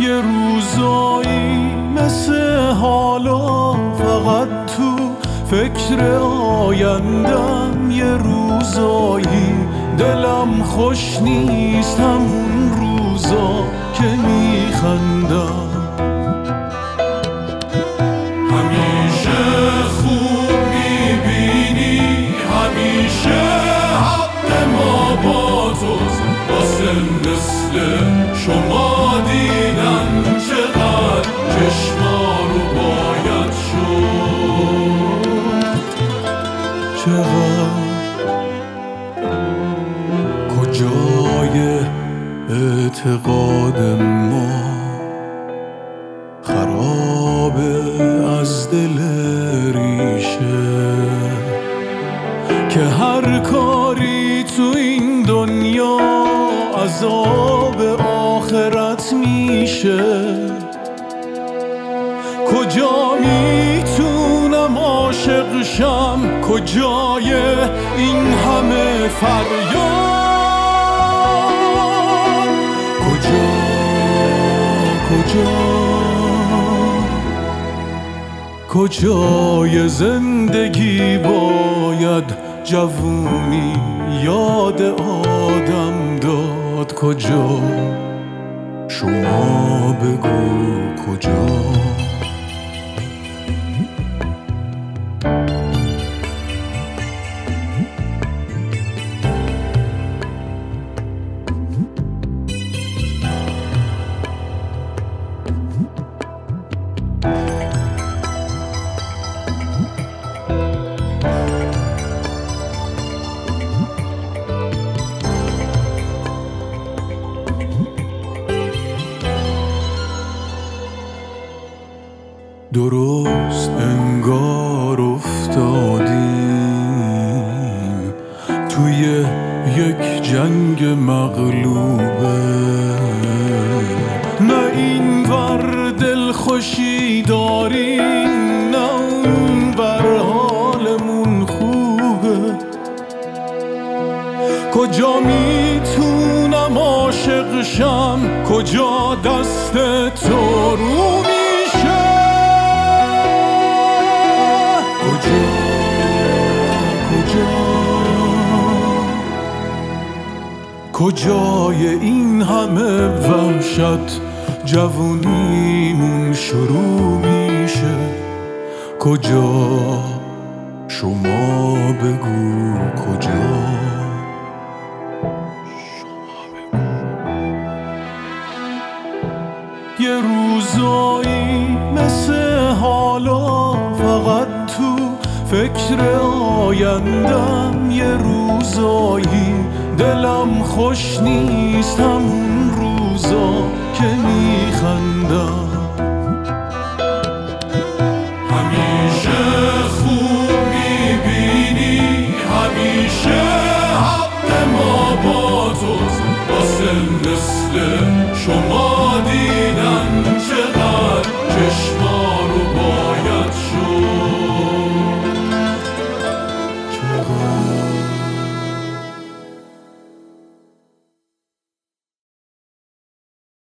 یه روزایی مثل حالا فقط تو فکر آیندم، یه روزایی دلم خوش نیست همون روزا که میخندم. همیشه خوب میبینی، همیشه حق ما با توست، واسه مثل شما دیدن چقدر چشما رو باید شد، چقدر کجای اعتقاد ما خرابه از دل ریشه، که هر کاری تو این دنیا عذاب آخرت میشه. کجا میتونم عاشق شم، کجای این همه فریاد، کجای زندگی باید جوونی یاد آدم داد، کجا شما بگو کجا. درست انگار افتادیم توی یک جنگ مغلوبه، نه این ور دلخوشی داریم نه اون ور حالمون خوبه. کجا میتونم عاشق شم، کجا دست تو رو کجای این همه وحشت جوونیمون شروع میشه، کجا شما بگو کجا. یه روزایی مثل حالا فقط تو فکر آیندم، یه روزایی دلم خوش نیست همون روزا که میخندم. همیشه خوب میبینی، همیشه حق ما با توست، واسه مثل شما